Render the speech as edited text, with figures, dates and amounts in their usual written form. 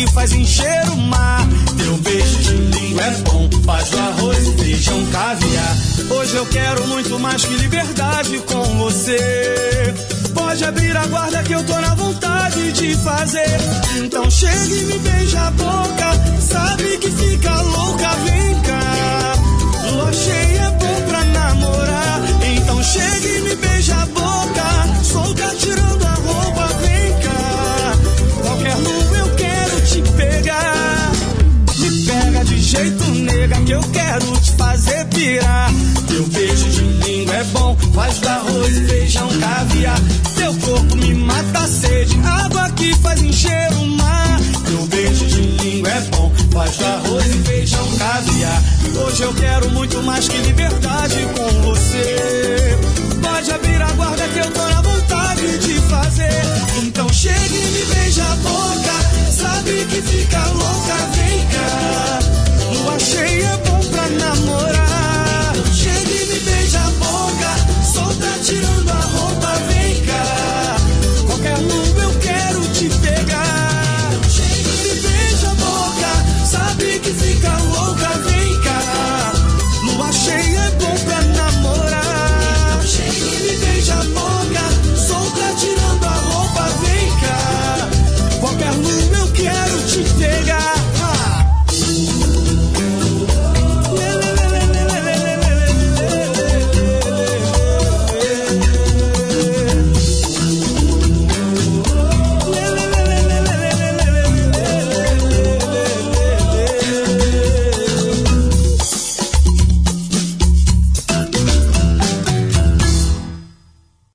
faz encher o mar. Teu beijo de língua é bom, faz do arroz e feijão caviar. Hoje eu quero muito mais que liberdade com você. Pode abrir a guarda que eu tô na vontade de fazer. Então chega e me beija a boca, sabe que fica louca, vem cá. Lua cheia é bom pra namorar. Então chega e me beija a boca, solta tirando a roupa, vem cá. Qualquer lua eu quero te pegar. Me pega de jeito, nega, que eu quero te fazer pirar. Teu beijo de língua é bom, faz do arroz e feijão caviar. Teu corpo me mata a sede, água que faz encher o mar. Teu beijo de língua é bom, faz do arroz e feijão caviar. Hoje eu quero muito mais que liberdade com você.